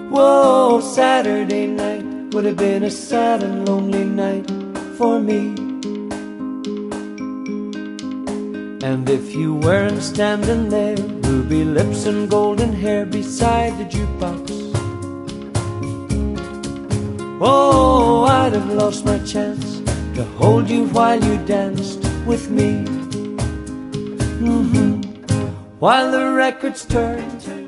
Whoa, Saturday night would have been a sad and lonely night for me. And if you weren't standing there, ruby lips and golden hair beside the jukebox, oh, I'd have lost my chance to hold you while you danced with me. While the records turned